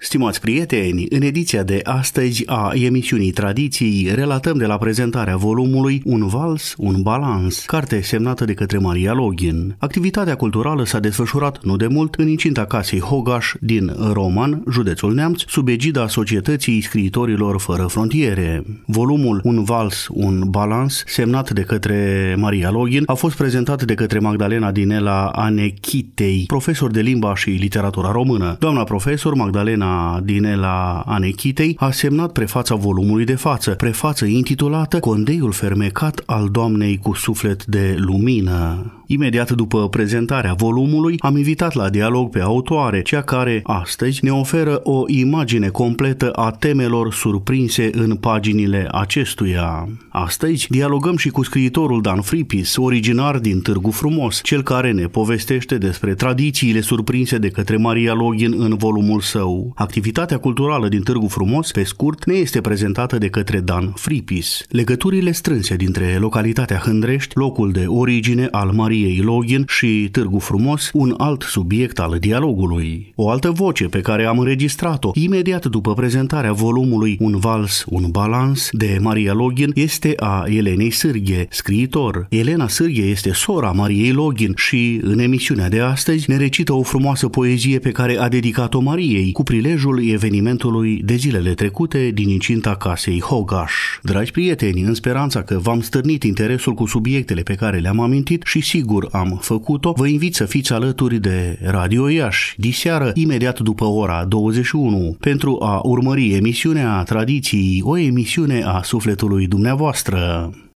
Stimați prieteni, în ediția de astăzi a emisiunii Tradiții relatăm de la prezentarea volumului Un vals, un balans, carte semnată de către Maria Login. Activitatea culturală s-a desfășurat nu de mult în incinta casei Hogaș din Roman, județul Neamț, sub egida Societății Scriitorilor Fără Frontiere. Volumul Un vals, un balans, semnat de către Maria Login, a fost prezentat de către Magdalena Dinela Anechitei, profesor de limba și literatura română. Doamna profesor Magdalena Dinela Anechitei a semnat prefața volumului de față, prefață intitulată Condeiul fermecat al Doamnei cu suflet de lumină. Imediat după prezentarea volumului, am invitat la dialog pe autoare, cea care astăzi ne oferă o imagine completă a temelor surprinse în paginile acestuia. Astăzi dialogăm și cu scriitorul Dan Fripis, originar din Târgu Frumos, cel care ne povestește despre tradițiile surprinse de către Maria Login în volumul său. Activitatea culturală din Târgu Frumos, pe scurt, ne este prezentată de către Dan Fripis. Legăturile strânse dintre localitatea Hândrești, locul de origine al Mariei Login, și Târgu Frumos, un alt subiect al dialogului. O altă voce pe care am înregistrat-o imediat după prezentarea volumului Un vals, un balans de Maria Login este a Elenei Sârghe, scriitor. Elena Sârghe este sora Mariei Login și în emisiunea de astăzi ne recită o frumoasă poezie pe care a dedicat-o Mariei cu prilejul evenimentului de zilele trecute din incinta casei Hogaș. Dragi prieteni, în speranța că v-am stârnit interesul cu subiectele pe care le-am amintit și sigur am făcut-o, vă invit să fiți alături de Radio Iași diseară, imediat după ora 21, pentru a urmări emisiunea Tradiții, o emisiune a sufletului dumneavoastră.